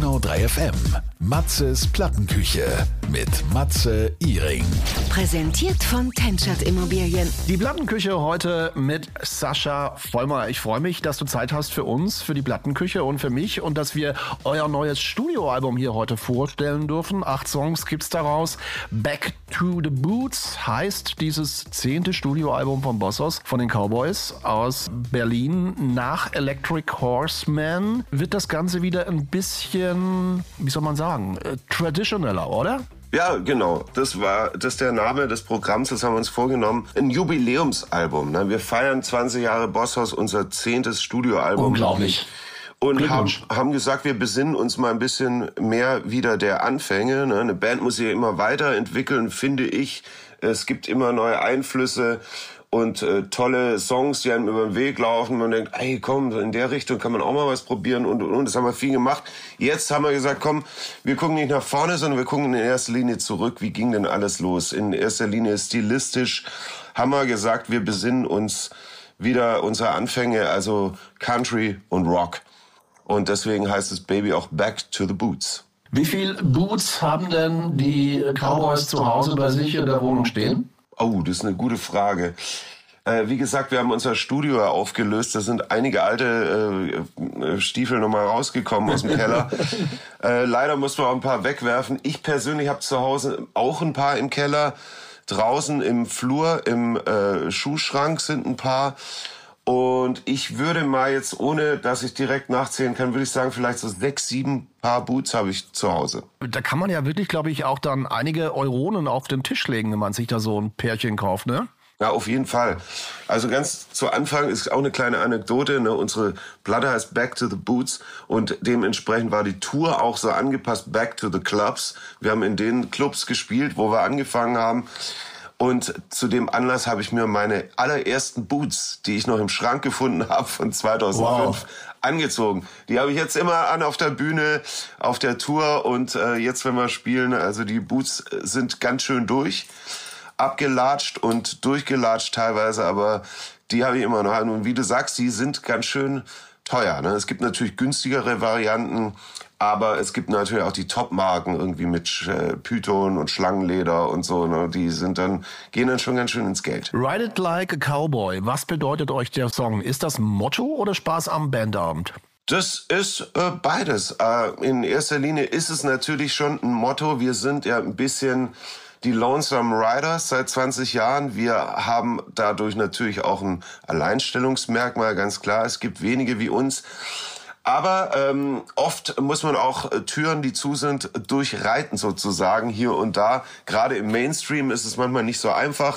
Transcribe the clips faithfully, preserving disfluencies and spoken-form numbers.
Donau drei F M. Matzes Plattenküche mit Matze Iring. Präsentiert von Tenschert Immobilien. Die Plattenküche heute mit Sascha Vollmer. Ich freue mich, dass du Zeit hast für uns, für die Plattenküche und für mich und dass wir euer neues Studioalbum hier heute vorstellen dürfen. Acht Songs gibt's daraus. Back to the Boots heißt dieses zehnte Studioalbum von Bossos, von den Cowboys aus Berlin. Nach Electric Horseman wird das Ganze wieder ein bisschen, wie soll man sagen, äh, traditioneller, oder? Ja, genau. Das war das ist der Name des Programms, das haben wir uns vorgenommen. Ein Jubiläumsalbum. Ne? Wir feiern zwanzig Jahre Bosshaus, unser zehntes Studioalbum. Unglaublich. Und haben, haben gesagt, wir besinnen uns mal ein bisschen mehr wieder der Anfänge. Ne? Eine Band muss sich immer weiterentwickeln, finde ich. Es gibt immer neue Einflüsse und äh, tolle Songs, die einem über den Weg laufen. Man denkt, ey, komm, in der Richtung kann man auch mal was probieren und, und, und. Das haben wir viel gemacht. Jetzt haben wir gesagt, komm, wir gucken nicht nach vorne, sondern wir gucken in erster Linie zurück. Wie ging denn alles los? In erster Linie stilistisch haben wir gesagt, wir besinnen uns wieder unsere Anfänge, also Country und Rock. Und deswegen heißt es Baby auch Back to the Boots. Wie viel Boots haben denn die Cowboys zu Hause bei sich in der Wohnung stehen? Oh, das ist eine gute Frage. Äh, wie gesagt, wir haben unser Studio aufgelöst. Da sind einige alte äh, Stiefel nochmal rausgekommen aus dem Keller. äh, leider mussten wir auch ein paar wegwerfen. Ich persönlich habe zu Hause auch ein paar im Keller. Draußen im Flur, im äh, Schuhschrank sind ein paar. Und ich würde mal jetzt, ohne dass ich direkt nachzählen kann, würde ich sagen, vielleicht so sechs, sieben Paar Boots habe ich zu Hause. Da kann man ja wirklich, glaube ich, auch dann einige Euronen auf den Tisch legen, wenn man sich da so ein Pärchen kauft, ne? Ja, auf jeden Fall. Also ganz zu Anfang ist auch eine kleine Anekdote. Ne? Unsere Platte heißt Back to the Boots und dementsprechend war die Tour auch so angepasst, Back to the Clubs. Wir haben in den Clubs gespielt, wo wir angefangen haben. Und zu dem Anlass habe ich mir meine allerersten Boots, die ich noch im Schrank gefunden habe von zweitausendfünf, wow, angezogen. Die habe ich jetzt immer an auf der Bühne, auf der Tour und äh, jetzt, wenn wir spielen, also die Boots sind ganz schön durch, abgelatscht und durchgelatscht teilweise, aber die habe ich immer noch an. Und wie du sagst, die sind ganz schön teuer. Ne? Es gibt natürlich günstigere Varianten, aber es gibt natürlich auch die Top-Marken irgendwie mit äh, Python und Schlangenleder und so. Ne? Die sind dann, gehen dann schon ganz schön ins Geld. Ride It Like a Cowboy. Was bedeutet euch der Song? Ist das Motto oder Spaß am Bandabend? Das ist äh, beides. Äh, in erster Linie ist es natürlich schon ein Motto. Wir sind ja ein bisschen die Lonesome Riders seit zwanzig Jahren. Wir haben dadurch natürlich auch ein Alleinstellungsmerkmal, ganz klar. Es gibt wenige wie uns. Aber ähm, oft muss man auch äh, Türen, die zu sind, durchreiten sozusagen hier und da. Gerade im Mainstream ist es manchmal nicht so einfach.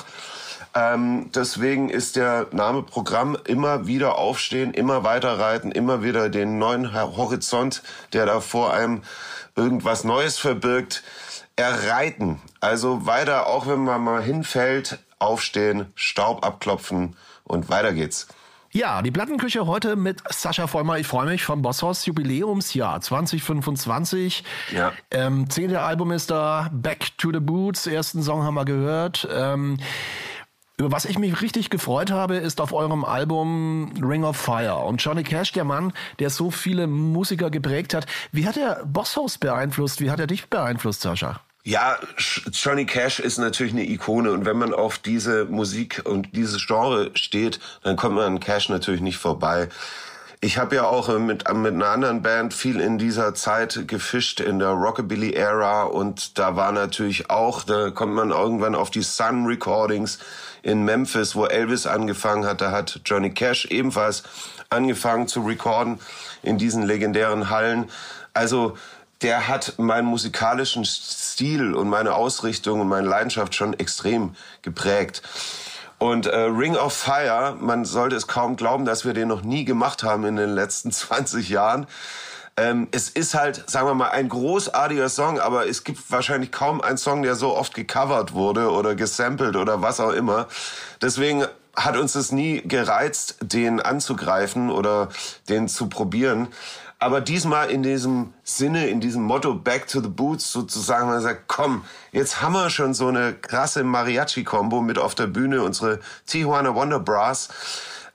Ähm, deswegen ist der Name Programm immer wieder aufstehen, immer weiterreiten, immer wieder den neuen Horizont, der da vor einem irgendwas Neues verbirgt, erreiten. Also weiter, auch wenn man mal hinfällt, aufstehen, Staub abklopfen und weiter geht's. Ja, die Plattenküche heute mit Sascha Vollmer. Ich freue mich vom Bosshaus Jubiläumsjahr zwanzig fünfundzwanzig. Ja. Ähm, zehnte Album ist da, Back to the Boots. Ersten Song haben wir gehört. Ähm, über was ich mich richtig gefreut habe, ist auf eurem Album Ring of Fire. Und Johnny Cash, der Mann, der so viele Musiker geprägt hat. Wie hat er Bosshaus beeinflusst? Wie hat er dich beeinflusst, Sascha? Ja, Johnny Cash ist natürlich eine Ikone und wenn man auf diese Musik und dieses Genre steht, dann kommt man an Cash natürlich nicht vorbei. Ich habe ja auch mit, mit einer anderen Band viel in dieser Zeit gefischt, in der Rockabilly-Ära und da war natürlich auch, da kommt man irgendwann auf die Sun Recordings in Memphis, wo Elvis angefangen hat. Da hat Johnny Cash ebenfalls angefangen zu recorden in diesen legendären Hallen. Also der hat meinen musikalischen Stil und meine Ausrichtung und meine Leidenschaft schon extrem geprägt. Und äh, Ring of Fire, man sollte es kaum glauben, dass wir den noch nie gemacht haben in den letzten zwanzig Jahren. Ähm, es ist halt, sagen wir mal, ein großartiger Song, aber es gibt wahrscheinlich kaum einen Song, der so oft gecovert wurde oder gesampelt oder was auch immer. Deswegen hat uns es nie gereizt, den anzugreifen oder den zu probieren. Aber diesmal in diesem Sinne, in diesem Motto Back to the Boots sozusagen, man sagt, komm, jetzt haben wir schon so eine krasse Mariachi-Kombo mit auf der Bühne, unsere Tijuana Wonder Brass.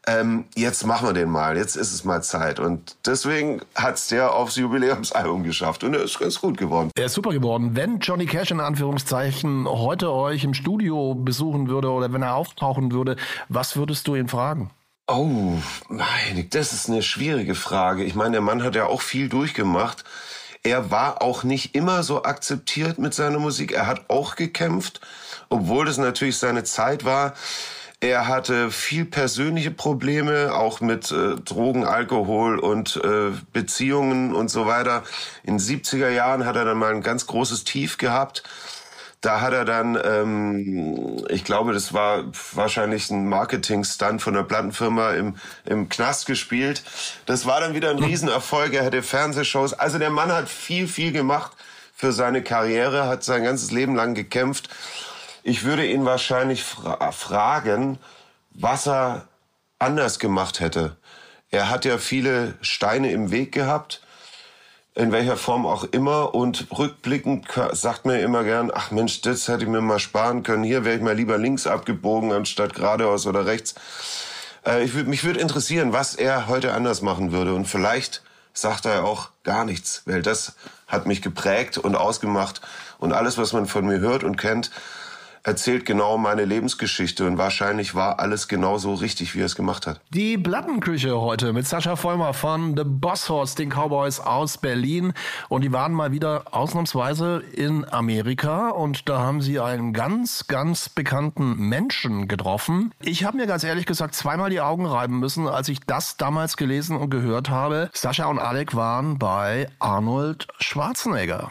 ähm, jetzt machen wir den mal, jetzt ist es mal Zeit. Und deswegen hat's der aufs Jubiläumsalbum geschafft und er ist ganz gut geworden. Er ist super geworden. Wenn Johnny Cash in Anführungszeichen heute euch im Studio besuchen würde oder wenn er auftauchen würde, was würdest du ihn fragen? Oh, meine, das ist eine schwierige Frage. Ich meine, der Mann hat ja auch viel durchgemacht. Er war auch nicht immer so akzeptiert mit seiner Musik. Er hat auch gekämpft, obwohl das natürlich seine Zeit war. Er hatte viel persönliche Probleme, auch mit äh, Drogen, Alkohol und äh, Beziehungen und so weiter. In den siebziger Jahren hat er dann mal ein ganz großes Tief gehabt. Da hat er dann, ähm, ich glaube, das war wahrscheinlich ein Marketing-Stunt von der Plattenfirma im, im Knast gespielt. Das war dann wieder ein Riesenerfolg. Er hatte Fernsehshows. Also der Mann hat viel, viel gemacht für seine Karriere, hat sein ganzes Leben lang gekämpft. Ich würde ihn wahrscheinlich fra- fragen, was er anders gemacht hätte. Er hat ja viele Steine im Weg gehabt, in welcher Form auch immer. Und rückblickend sagt mir immer gern, ach Mensch, das hätte ich mir mal sparen können. Hier wäre ich mal lieber links abgebogen, anstatt geradeaus oder rechts. Äh, ich würd, mich würde interessieren, was er heute anders machen würde. Und vielleicht sagt er auch gar nichts, weil das hat mich geprägt und ausgemacht. Und alles, was man von mir hört und kennt, erzählt genau meine Lebensgeschichte und wahrscheinlich war alles genauso richtig, wie er es gemacht hat. Die Plattenküche heute mit Sascha Vollmer von The Boss Horse, den Cowboys aus Berlin. Und die waren mal wieder ausnahmsweise in Amerika und da haben sie einen ganz, ganz bekannten Menschen getroffen. Ich habe mir ganz ehrlich gesagt zweimal die Augen reiben müssen, als ich das damals gelesen und gehört habe. Sascha und Alec waren bei Arnold Schwarzenegger.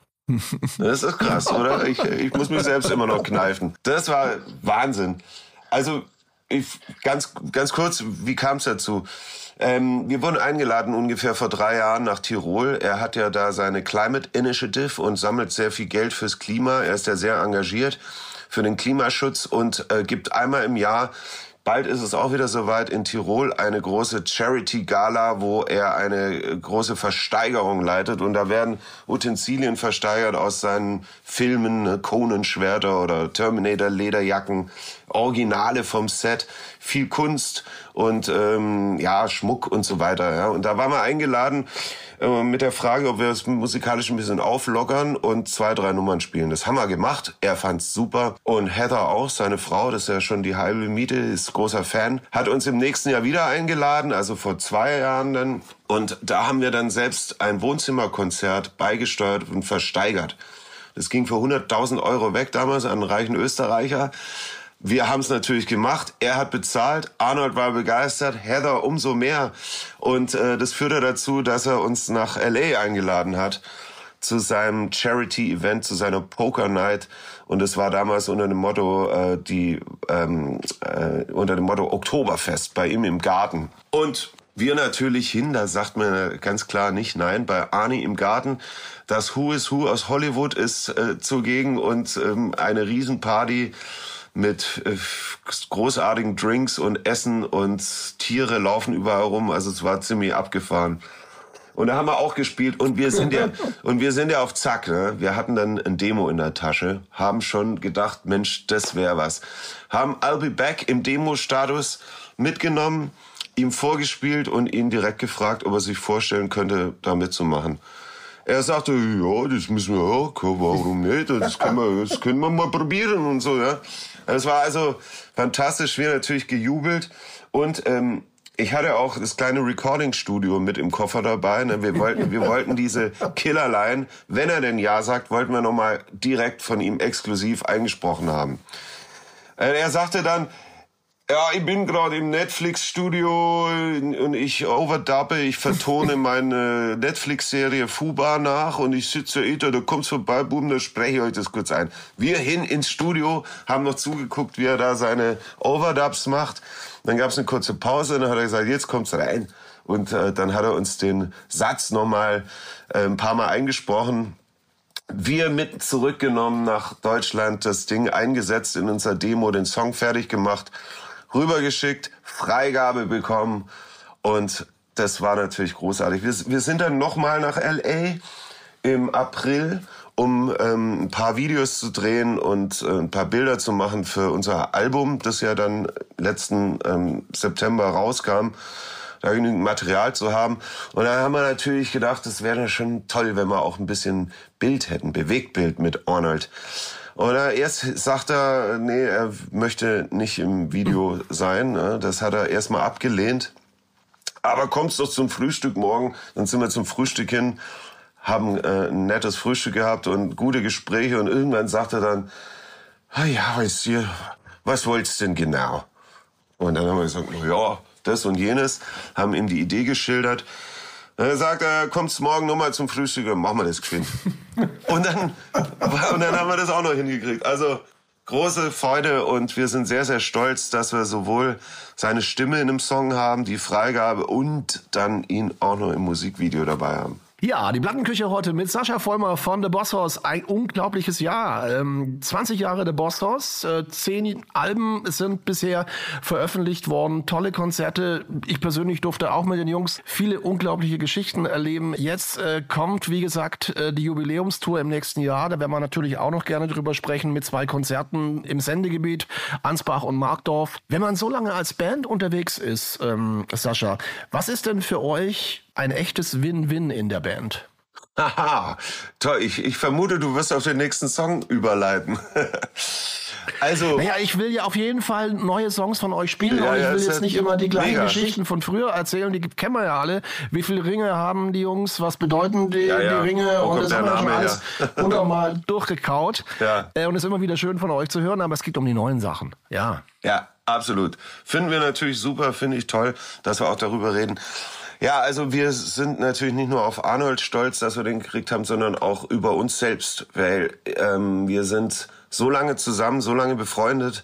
Das ist krass, oder? Ich, ich muss mich selbst immer noch kneifen. Das war Wahnsinn. Also ich, ganz, ganz kurz, wie kam es dazu? Ähm, wir wurden eingeladen ungefähr vor drei Jahren nach Tirol. Er hat ja da seine Climate Initiative und sammelt sehr viel Geld fürs Klima. Er ist ja sehr engagiert für den Klimaschutz und äh, gibt einmal im Jahr, bald ist es auch wieder soweit, in Tirol eine große Charity-Gala, wo er eine große Versteigerung leitet. Und da werden Utensilien versteigert aus seinen Filmen, ne, Conan-Schwerter oder Terminator-Lederjacken, Originale vom Set, viel Kunst und ähm, ja Schmuck und so weiter. Ja. Und da waren wir eingeladen äh, mit der Frage, ob wir es musikalisch ein bisschen auflockern und zwei, drei Nummern spielen. Das haben wir gemacht. Er fand's super und Heather auch, seine Frau, das ist ja schon die halbe Miete, ist großer Fan, hat uns im nächsten Jahr wieder eingeladen, also vor zwei Jahren dann. Und da haben wir dann selbst ein Wohnzimmerkonzert beigesteuert und versteigert. Das ging für hunderttausend Euro weg damals an einen reichen Österreicher. Wir haben es natürlich gemacht. Er hat bezahlt. Arnold war begeistert. Heather umso mehr. Und äh, das führte dazu, dass er uns nach L A eingeladen hat zu seinem Charity-Event, zu seiner Poker-Night. Und es war damals unter dem Motto äh, die ähm, äh, unter dem Motto Oktoberfest bei ihm im Garten. Und wir natürlich hin. Da sagt man ganz klar nicht nein. Bei Arnie im Garten. Das Who is Who aus Hollywood ist äh, zugegen und ähm, eine Riesenparty mit äh, großartigen Drinks und Essen und Tiere laufen überall rum. Also es war ziemlich abgefahren. Und da haben wir auch gespielt und wir sind ja und wir sind ja auf Zack. Ne? Wir hatten dann ein Demo in der Tasche, haben schon gedacht, Mensch, das wäre was. Haben I'll Be Back im Demo-Status mitgenommen, ihm vorgespielt und ihn direkt gefragt, ob er sich vorstellen könnte, da mitzumachen. Er sagte, ja, das müssen wir auch, warum nicht? Das können wir, das können wir mal probieren und so, ja. Es war also fantastisch, wir natürlich gejubelt und ähm, ich hatte auch das kleine Recording-Studio mit im Koffer dabei. Ne? Wir wollten, wir wollten diese Killerline, wenn er denn ja sagt, wollten wir nochmal direkt von ihm exklusiv eingesprochen haben. Äh, er sagte dann, ja, ich bin gerade im Netflix-Studio und ich overdubbe, ich vertone meine Netflix-Serie Fubar nach und ich sitze da, da kommt's vorbei, boom, da spreche ich euch das kurz ein. Wir hin ins Studio, haben noch zugeguckt, wie er da seine Overdubs macht. Dann gab's eine kurze Pause und dann hat er gesagt, jetzt kommt's rein. Und äh, dann hat er uns den Satz nochmal äh, ein paar Mal eingesprochen. Wir mit zurückgenommen nach Deutschland, das Ding eingesetzt in unser Demo, den Song fertig gemacht, rübergeschickt, Freigabe bekommen und das war natürlich großartig. Wir, wir sind dann nochmal nach L A im April um ähm, ein paar Videos zu drehen und äh, ein paar Bilder zu machen für unser Album, das ja dann letzten ähm, September rauskam, da genügend Material zu haben. Und da haben wir natürlich gedacht, das wäre schon toll, wenn wir auch ein bisschen Bild hätten, Bewegtbild mit Arnold. Und erst sagt er, nee, er möchte nicht im Video sein. Ne? Das hat er erstmal abgelehnt. Aber kommst doch zum Frühstück morgen. Dann sind wir zum Frühstück hin, haben äh, ein nettes Frühstück gehabt und gute Gespräche. Und irgendwann sagt er dann, ah ja, weißt du, was wollt's denn genau? Und dann haben wir gesagt, ja, das und jenes, haben ihm die Idee geschildert. Dann sagt er, kommst morgen nochmal zum Frühstück, dann machen wir das geschwind. und, dann, und dann haben wir das auch noch hingekriegt. Also große Freude und wir sind sehr, sehr stolz, dass wir sowohl seine Stimme in einem Song haben, die Freigabe und dann ihn auch noch im Musikvideo dabei haben. Ja, die Plattenküche heute mit Sascha Vollmer von The Boss Hoss. Ein unglaubliches Jahr. Ähm, zwanzig Jahre The Boss Hoss. Äh, zehn Alben sind bisher veröffentlicht worden. Tolle Konzerte. Ich persönlich durfte auch mit den Jungs viele unglaubliche Geschichten erleben. Jetzt äh, kommt, wie gesagt, äh, die Jubiläumstour im nächsten Jahr. Da werden wir natürlich auch noch gerne drüber sprechen mit zwei Konzerten im Sendegebiet, Ansbach und Markdorf. Wenn man so lange als Band unterwegs ist, ähm, Sascha, was ist denn für euch ein echtes Win-Win in der Band? Haha, toll. Ich, ich vermute, du wirst auf den nächsten Song überleiten. Also, naja, ich will ja auf jeden Fall neue Songs von euch spielen, ja, aber ich ja, will jetzt nicht immer die gleichen mega. Geschichten von früher erzählen, die kennen wir ja alle. Wie viele Ringe haben die Jungs, was bedeuten die, ja, ja. die Ringe? Wo und kommt das der haben wir schon Name alles runter mal durchgekaut. Ja. Äh, und es ist immer wieder schön von euch zu hören, aber es geht um die neuen Sachen. Ja. Ja, absolut. Finden wir natürlich super, finde ich toll, dass wir auch darüber reden. Ja, also wir sind natürlich nicht nur auf Arnold stolz, dass wir den gekriegt haben, sondern auch über uns selbst, weil ähm, wir sind so lange zusammen, so lange befreundet.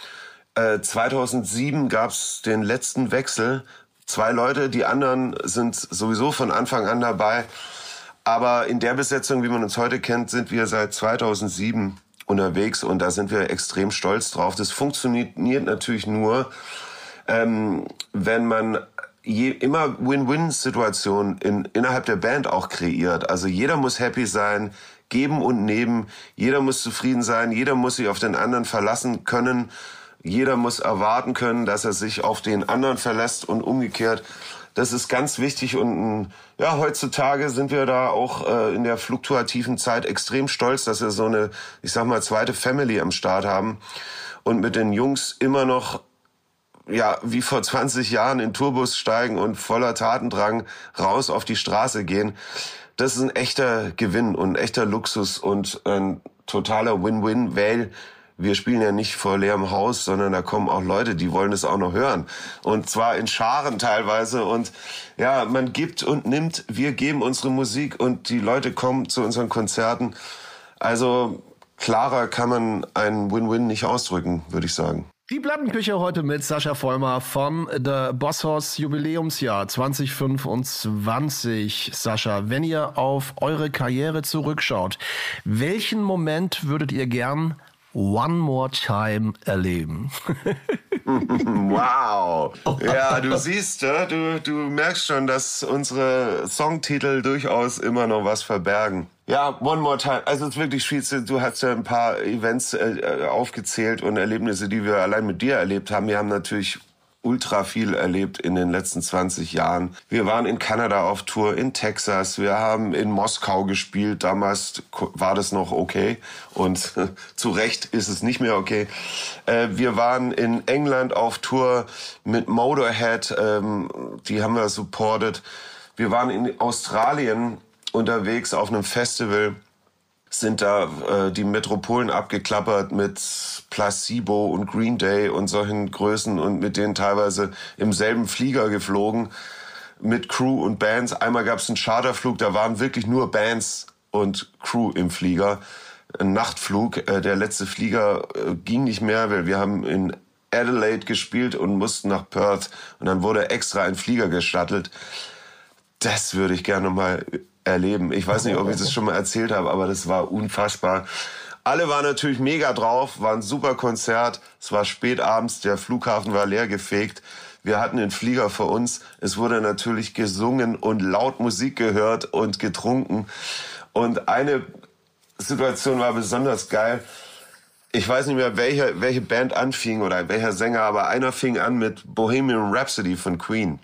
Äh, zweitausendsieben gab's den letzten Wechsel. Zwei Leute, die anderen sind sowieso von Anfang an dabei. Aber in der Besetzung, wie man uns heute kennt, sind wir seit zweitausendsieben unterwegs und da sind wir extrem stolz drauf. Das funktioniert natürlich nur, ähm, wenn man Je, immer Win-Win-Situationen in, innerhalb der Band auch kreiert. Also jeder muss happy sein, geben und nehmen. Jeder muss zufrieden sein. Jeder muss sich auf den anderen verlassen können. Jeder muss erwarten können, dass er sich auf den anderen verlässt und umgekehrt. Das ist ganz wichtig und ja, heutzutage sind wir da auch äh, in der fluktuativen Zeit extrem stolz, dass wir so eine, ich sag mal, zweite Family am Start haben und mit den Jungs immer noch ja, wie vor zwanzig Jahren in Tourbus steigen und voller Tatendrang raus auf die Straße gehen. Das ist ein echter Gewinn und ein echter Luxus und ein totaler Win-Win, weil wir spielen ja nicht vor leerem Haus, sondern da kommen auch Leute, die wollen es auch noch hören. Und zwar in Scharen teilweise. Und ja, man gibt und nimmt. Wir geben unsere Musik und die Leute kommen zu unseren Konzerten. Also klarer kann man einen Win-Win nicht ausdrücken, würde ich sagen. Die Plattenküche heute mit Sascha Vollmer von The Boss Hoss Jubiläumsjahr zwanzig fünfundzwanzig. Sascha, wenn ihr auf eure Karriere zurückschaut, welchen Moment würdet ihr gern one more time erleben? Wow. Ja, du siehst, du, du merkst schon, dass unsere Songtitel durchaus immer noch was verbergen. Ja, One More Time. Also es ist wirklich schwierig. Du hast ja ein paar Events äh, aufgezählt und Erlebnisse, die wir allein mit dir erlebt haben. Wir haben natürlich ultra viel erlebt in den letzten zwanzig Jahren. Wir waren in Kanada auf Tour, in Texas. Wir haben in Moskau gespielt. Damals war das noch okay. Und äh, zu Recht ist es nicht mehr okay. Äh, wir waren in England auf Tour mit Motorhead. Ähm, die haben wir supported. Wir waren in Australien unterwegs auf einem Festival, sind da äh, die Metropolen abgeklappert mit Placebo und Green Day und solchen Größen und mit denen teilweise im selben Flieger geflogen, mit Crew und Bands. Einmal gab es einen Charterflug, da waren wirklich nur Bands und Crew im Flieger. Ein Nachtflug, äh, der letzte Flieger äh, ging nicht mehr, weil wir haben in Adelaide gespielt und mussten nach Perth und dann wurde extra ein Flieger geschattelt. Das würde ich gerne mal erleben. Ich weiß nicht, ob ich das schon mal erzählt habe, aber das war unfassbar. Alle waren natürlich mega drauf, war ein super Konzert. Es war spät abends, der Flughafen war leer gefegt. Wir hatten den Flieger vor uns. Es wurde natürlich gesungen und laut Musik gehört und getrunken. Und eine Situation war besonders geil. Ich weiß nicht mehr, welche, welche Band anfing oder welcher Sänger, aber einer fing an mit Bohemian Rhapsody von Queen.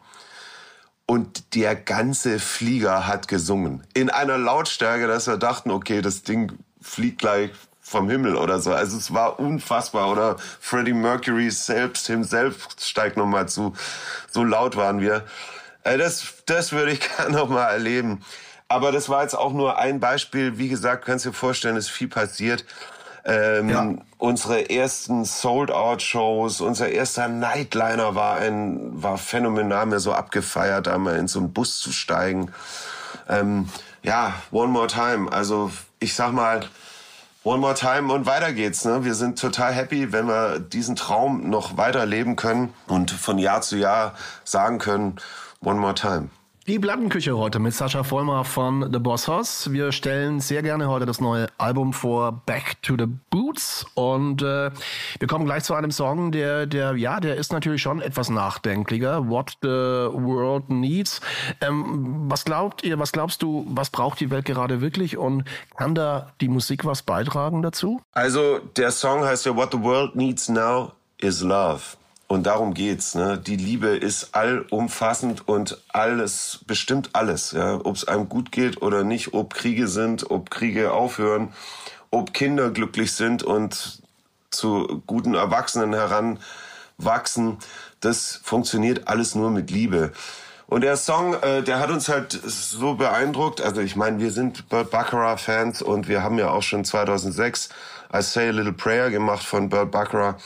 Und der ganze Flieger hat gesungen. In einer Lautstärke, dass wir dachten, okay, das Ding fliegt gleich vom Himmel oder so. Also es war unfassbar. Oder Freddie Mercury selbst, himself steigt nochmal zu. So laut waren wir. Das, das würde ich gerne nochmal erleben. Aber das war jetzt auch nur ein Beispiel. Wie gesagt, kannst du dir vorstellen, ist viel passiert. Ähm, ja. Unsere ersten Sold-Out-Shows, unser erster Nightliner war ein war phänomenal, mir so abgefeiert, einmal in so einen Bus zu steigen. Ähm, ja, One More Time. Also ich sag mal, One More Time und weiter geht's. Ne? Wir sind total happy, wenn wir diesen Traum noch weiterleben können und von Jahr zu Jahr sagen können, One More Time. Die Plattenküche heute mit Sascha Vollmer von The Boss Hoss. Wir stellen sehr gerne heute das neue Album vor, Back to the Boots. Und äh, wir kommen gleich zu einem Song, der, der, ja, der ist natürlich schon etwas nachdenklicher. What the World Needs. Ähm, was glaubt ihr, was glaubst du, was braucht die Welt gerade wirklich? Und kann da die Musik was beitragen dazu? Also der Song heißt ja What the World Needs Now is Love. Und darum geht's. Ne? Die Liebe ist allumfassend und alles, bestimmt alles. Ja? Ob es einem gut geht oder nicht, ob Kriege sind, ob Kriege aufhören, ob Kinder glücklich sind und zu guten Erwachsenen heranwachsen. Das funktioniert alles nur mit Liebe. Und der Song, äh, der hat uns halt so beeindruckt. Also ich meine, wir sind Burt Bacharach-Fans und wir haben ja auch schon zweitausendsechs I Say a Little Prayer gemacht von Burt Bacharach.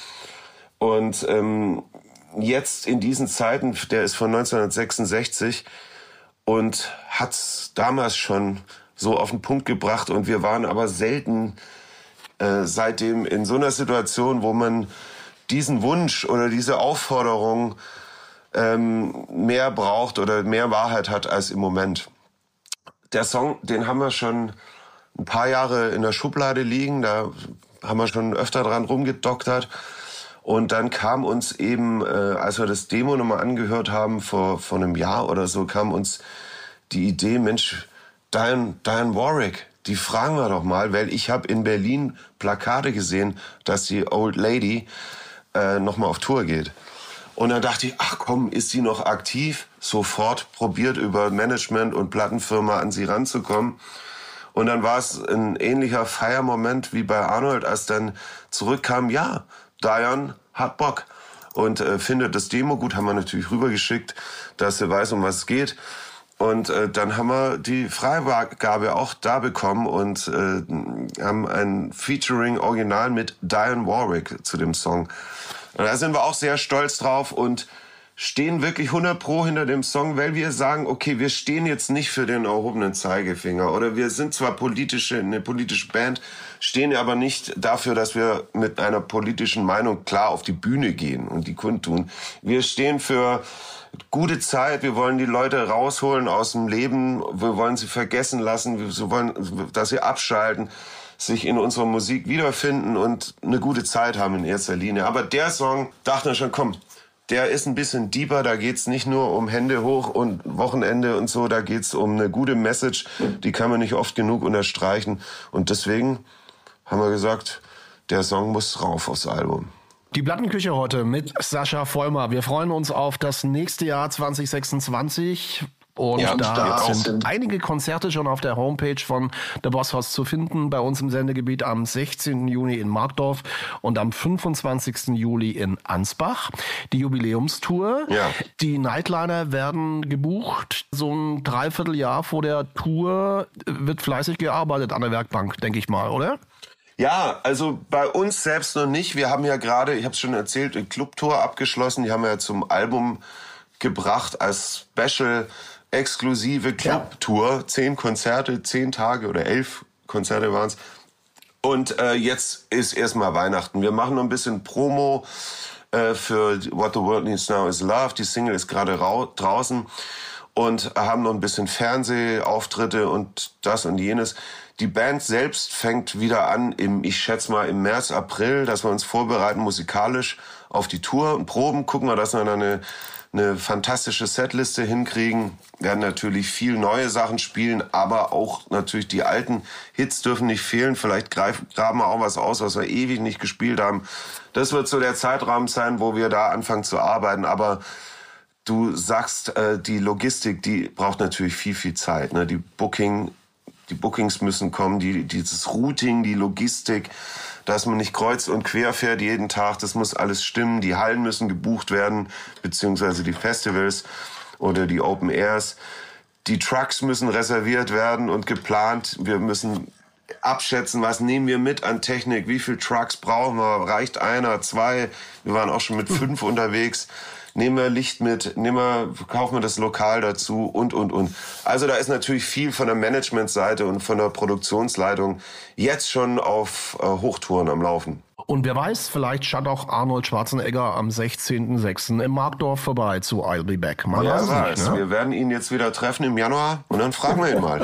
Und ähm, jetzt in diesen Zeiten, der ist von neunzehnhundertsechsundsechzig und hat's damals schon so auf den Punkt gebracht. Und wir waren aber selten äh, seitdem in so einer Situation, wo man diesen Wunsch oder diese Aufforderung ähm, mehr braucht oder mehr Wahrheit hat als im Moment. Der Song, den haben wir schon ein paar Jahre in der Schublade liegen. Da haben wir schon öfter dran rumgedoktert. Und dann kam uns eben, äh, als wir das Demo nochmal angehört haben, vor, vor einem Jahr oder so, kam uns die Idee, Mensch, Diane, Diane Warwick, die fragen wir doch mal, weil ich habe in Berlin Plakate gesehen, dass die Old Lady äh, nochmal auf Tour geht. Und dann dachte ich, ach komm, ist sie noch aktiv? Sofort probiert über Management und Plattenfirma an sie ranzukommen. Und dann war es ein ähnlicher Feiermoment wie bei Arnold, als dann zurückkam, ja, Diane hat Bock und äh, findet das Demo gut, haben wir natürlich rübergeschickt, dass sie weiß, um was es geht. Und äh, dann haben wir die Freigabe auch da bekommen und äh, haben ein Featuring-Original mit Diane Warwick zu dem Song. Und da sind wir auch sehr stolz drauf und stehen wirklich hundert Pro hinter dem Song, weil wir sagen, okay, wir stehen jetzt nicht für den erhobenen Zeigefinger oder wir sind zwar politische, eine politische Band, stehen aber nicht dafür, dass wir mit einer politischen Meinung klar auf die Bühne gehen und die kundtun. Wir stehen für gute Zeit, wir wollen die Leute rausholen aus dem Leben, wir wollen sie vergessen lassen, wir wollen, dass sie abschalten, sich in unserer Musik wiederfinden und eine gute Zeit haben in erster Linie. Aber der Song, dachten wir schon, komm, der ist ein bisschen deeper, da geht's nicht nur um Hände hoch und Wochenende und so, da geht's um eine gute Message, die kann man nicht oft genug unterstreichen. Und deswegen haben wir gesagt, der Song muss rauf aufs Album. Die Plattenküche heute mit Sascha Vollmer. Wir freuen uns auf das nächste Jahr zwanzig sechsundzwanzig. Und ja, da sind, sind einige Konzerte schon auf der Homepage von The Boss Hoss zu finden. Bei uns im Sendegebiet am sechzehnten Juni in Markdorf und am fünfundzwanzigsten Juli in Ansbach. Die Jubiläumstour. Ja. Die Nightliner werden gebucht. So ein Dreivierteljahr vor der Tour wird fleißig gearbeitet an der Werkbank, denke ich mal, oder? Ja, also bei uns selbst noch nicht. Wir haben ja gerade, ich habe es schon erzählt, eine Clubtour abgeschlossen. Die haben wir ja zum Album gebracht als Special exklusive Clubtour. Ja. Zehn Konzerte, zehn Tage oder elf Konzerte waren es. Und äh, jetzt ist erstmal Weihnachten. Wir machen noch ein bisschen Promo äh, für What the World Needs Now is Love. Die Single ist gerade draußen. Und haben noch ein bisschen Fernsehauftritte und das und jenes. Die Band selbst fängt wieder an, im, ich schätze mal im März, April, dass wir uns vorbereiten musikalisch auf die Tour und proben. Gucken wir, dass wir dann eine eine fantastische Setliste hinkriegen, werden natürlich viel neue Sachen spielen, aber auch natürlich die alten Hits dürfen nicht fehlen. Vielleicht greifen, graben wir auch was aus, was wir ewig nicht gespielt haben. Das wird so der Zeitraum sein, wo wir da anfangen zu arbeiten. Aber du sagst, äh, die Logistik, die braucht natürlich viel, viel Zeit. Ne? Die Booking, die Bookings müssen kommen, die, dieses Routing, die Logistik, dass man nicht kreuz und quer fährt jeden Tag, das muss alles stimmen. Die Hallen müssen gebucht werden, beziehungsweise die Festivals oder die Open Airs. Die Trucks müssen reserviert werden und geplant. Wir müssen abschätzen, was nehmen wir mit an Technik, wie viele Trucks brauchen wir, reicht einer, zwei, wir waren auch schon mit fünf unterwegs. Nehmen wir Licht mit, nehmen wir, kaufen wir das Lokal dazu und, und, und. Also da ist natürlich viel von der Managementseite und von der Produktionsleitung jetzt schon auf äh, Hochtouren am Laufen. Und wer weiß, vielleicht schaut auch Arnold Schwarzenegger am sechzehnten sechsten im Markdorf vorbei zu I'll Be Back. Man ja, weiß es weiß. nicht, ne? Wir werden ihn jetzt wieder treffen im Januar und dann fragen wir ihn mal.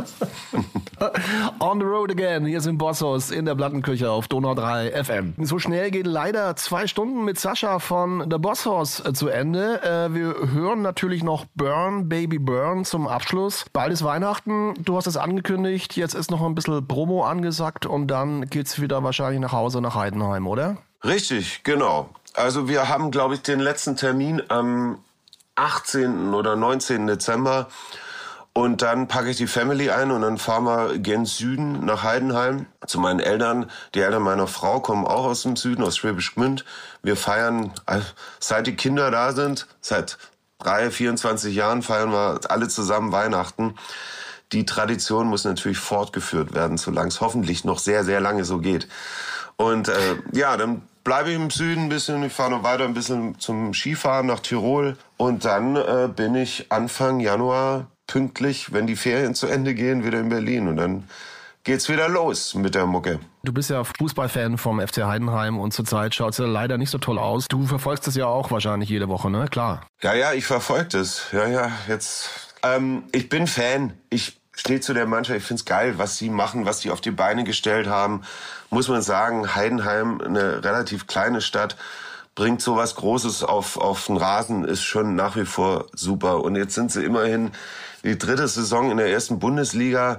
On the road again, hier sind Bossos in der Plattenküche auf Donau drei F M. So schnell geht leider zwei Stunden mit Sascha von The Bossos zu Ende. Äh, wir hören natürlich noch Burn, Baby Burn zum Abschluss. Bald ist Weihnachten, du hast es angekündigt, jetzt ist noch ein bisschen Promo angesagt und dann geht's wieder wahrscheinlich nach Hause nach Heidenheim, oder? Richtig, genau. Also wir haben, glaube ich, den letzten Termin am achtzehnten oder neunzehnten Dezember. Und dann packe ich die Family ein und dann fahren wir gen Süden nach Heidenheim zu meinen Eltern. Die Eltern meiner Frau kommen auch aus dem Süden, aus Schwäbisch Gmünd. Wir feiern, seit die Kinder da sind, seit drei, vierundzwanzig Jahren feiern wir alle zusammen Weihnachten. Die Tradition muss natürlich fortgeführt werden, solange es hoffentlich noch sehr, sehr lange so geht. Und äh, ja, dann bleibe ich im Süden ein bisschen, ich fahre noch weiter ein bisschen zum Skifahren nach Tirol. Und dann äh, bin ich Anfang Januar pünktlich, wenn die Ferien zu Ende gehen, wieder in Berlin. Und dann geht's wieder los mit der Mucke. Du bist ja Fußballfan vom F C Heidenheim und zurzeit schaut es ja leider nicht so toll aus. Du verfolgst es ja auch wahrscheinlich jede Woche, ne? Klar. Ja, ja, ich verfolge das. Ja, ja, jetzt. Ähm, ich bin Fan. Ich stehe zu der Mannschaft. Ich find's geil, was sie machen, was sie auf die Beine gestellt haben. Muss man sagen, Heidenheim, eine relativ kleine Stadt, bringt sowas Großes auf, auf den Rasen, ist schon nach wie vor super. Und jetzt sind sie immerhin die dritte Saison in der ersten Bundesliga.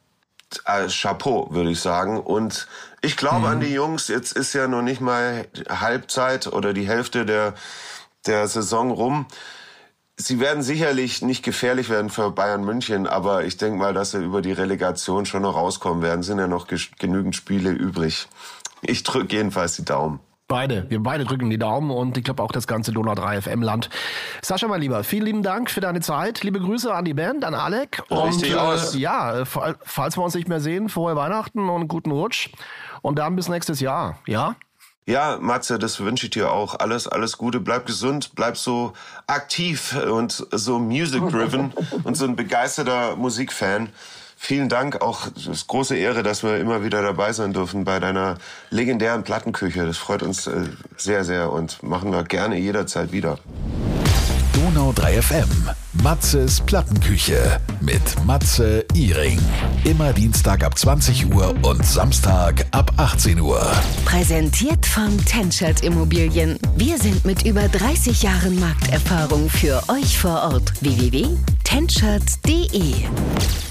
Äh, Chapeau, würde ich sagen. Und ich glaube mhm. an die Jungs, jetzt ist ja noch nicht mal Halbzeit oder die Hälfte der, der Saison rum. Sie werden sicherlich nicht gefährlich werden für Bayern München, aber ich denke mal, dass sie über die Relegation schon noch rauskommen werden. Sind ja noch ge- genügend Spiele übrig. Ich drücke jedenfalls die Daumen. Beide, wir beide drücken die Daumen und ich glaube auch das ganze Donau drei F M-Land. Sascha, mein Lieber, vielen lieben Dank für deine Zeit. Liebe Grüße an die Band, an Alec. Richtig und aus. Äh, ja, falls wir uns nicht mehr sehen, frohe Weihnachten und einen guten Rutsch. Und dann bis nächstes Jahr, ja? Ja, Matze, das wünsche ich dir auch. Alles, alles Gute. Bleib gesund, bleib so aktiv und so music-driven und so ein begeisterter Musikfan. Vielen Dank, auch es ist große Ehre, dass wir immer wieder dabei sein dürfen bei deiner legendären Plattenküche. Das freut uns äh, sehr, sehr und machen wir gerne jederzeit wieder. Donau drei F M, Matzes Plattenküche mit Matze Iring. Immer Dienstag ab zwanzig Uhr und Samstag ab achtzehn Uhr. Präsentiert von Tenschert Immobilien. Wir sind mit über dreißig Jahren Markterfahrung für euch vor Ort. w w w punkt tenschert punkt d e